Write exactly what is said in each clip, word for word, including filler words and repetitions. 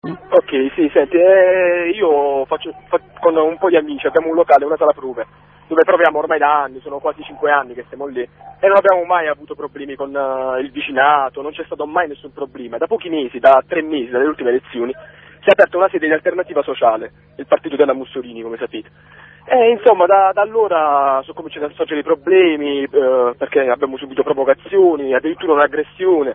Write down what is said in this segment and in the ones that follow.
Ok, sì, senti, eh, io faccio, fa, con un po' di amici abbiamo un locale, una sala prove, dove proviamo ormai da anni, sono quasi cinque anni che siamo lì, e non abbiamo mai avuto problemi con uh, il vicinato, non c'è stato mai nessun problema. Da pochi mesi, da tre mesi, dalle ultime elezioni, si è aperta una sede di Alternativa Sociale, il partito della Mussolini, come sapete. E insomma, da, da allora sono cominciati a sorgere i problemi, eh, perché abbiamo subito provocazioni, addirittura un'aggressione.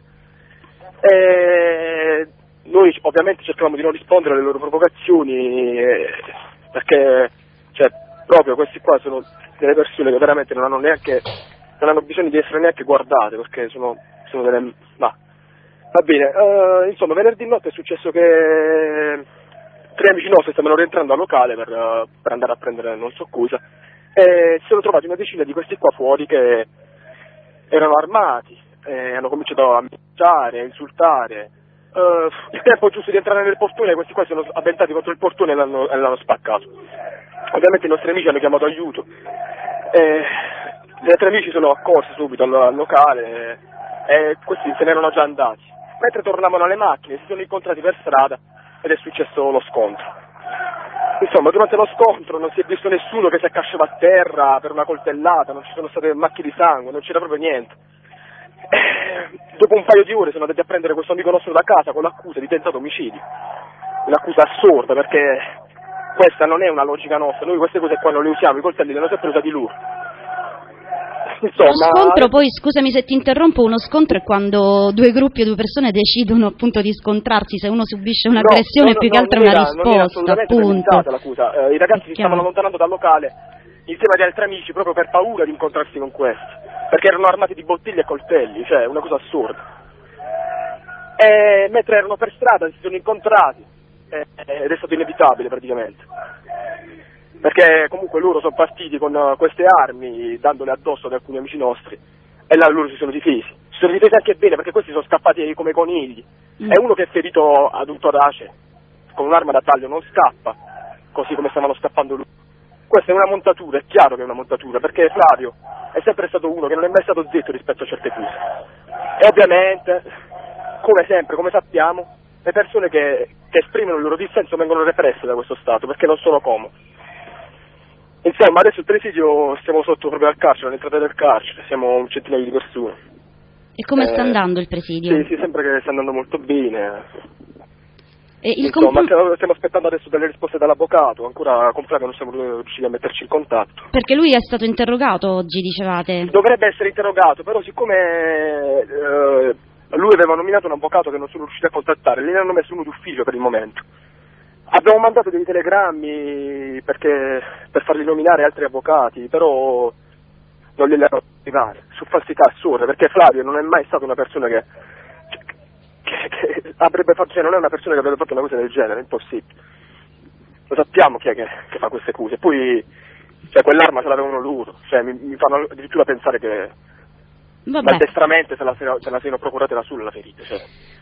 E noi ovviamente cercavamo di non rispondere alle loro provocazioni, eh, perché cioè, proprio questi qua sono delle persone che veramente non hanno neanche, non hanno bisogno di essere neanche guardate, perché sono, sono delle... ma va bene, uh, insomma venerdì notte è successo che tre amici nostri stavano rientrando al locale per, uh, per andare a prendere non so cosa, e si sono trovati una decina di questi qua fuori che erano armati, e hanno cominciato a minacciare, a insultare. Uh, il tempo giusto di entrare nel portone, questi qua si sono avventati contro il portone e l'hanno, e l'hanno spaccato. Ovviamente i nostri amici hanno chiamato aiuto, e gli altri amici sono accorsi subito al, al locale, e, e questi se ne erano già andati. Mentre tornavano alle macchine si sono incontrati per strada ed è successo lo scontro. Insomma, durante lo scontro non si è visto nessuno che si accasciava a terra per una coltellata, non ci sono state macchie di sangue, non c'era proprio niente. Eh, dopo un paio di ore sono andati a prendere questo amico nostro da casa con l'accusa di tentato omicidio. Un'accusa assurda, perché questa non è una logica nostra, noi queste cose qua non le usiamo, i coltelli li hanno sempre usati loro. Insomma, uno scontro, poi scusami se ti interrompo, uno scontro è quando due gruppi o due persone decidono appunto di scontrarsi, se uno subisce un'aggressione no, no, più no, che altro è una era, risposta, appunto. L'accusa. Eh, I ragazzi si stavano allontanando dal locale insieme agli altri amici proprio per paura di incontrarsi con questi, perché erano armati di bottiglie e coltelli, cioè una cosa assurda. E mentre erano per strada si sono incontrati, eh, ed è stato inevitabile praticamente. Perché comunque loro sono partiti con uh, queste armi, dandole addosso ad alcuni amici nostri, e là loro si sono difesi. Si sono difesi anche bene, perché questi sono scappati come conigli. Mm. E uno che è ferito ad un torace, con un'arma da taglio, non scappa, così come stavano scappando lui. Questa è una montatura, è chiaro che è una montatura, perché Flavio è sempre stato uno che non è mai stato zitto rispetto a certe cose. E ovviamente, come sempre, come sappiamo, le persone che, che esprimono il loro dissenso vengono represse da questo Stato, perché non sono comodi. Insomma, adesso il presidio siamo sotto proprio al carcere, all'entrata del carcere, siamo un centinaio di persone. E come eh, sta andando il presidio? Sì, sì, sembra che sta andando molto bene. E il Insomma, compl- stiamo aspettando adesso delle risposte dall'avvocato, ancora con Flavio non siamo riusciti a metterci in contatto. Perché lui è stato interrogato oggi, dicevate? Dovrebbe essere interrogato, però siccome eh, lui aveva nominato un avvocato che non sono riusciti a contattare, ne hanno messo uno d'ufficio per il momento. Abbiamo mandato dei telegrammi perché, per farli nominare altri avvocati, però non li hanno arrivati, su falsità assurde, perché Flavio non è mai stato una persona che, che, che avrebbe fatto, cioè non è una persona che avrebbe fatto una cosa del genere, è impossibile. Lo sappiamo chi è che, che fa queste cose, poi cioè, quell'arma ce l'avevano loro, cioè mi, mi fanno addirittura pensare che maldestramente se la, se la siano procurata da solo la ferita. Cioè.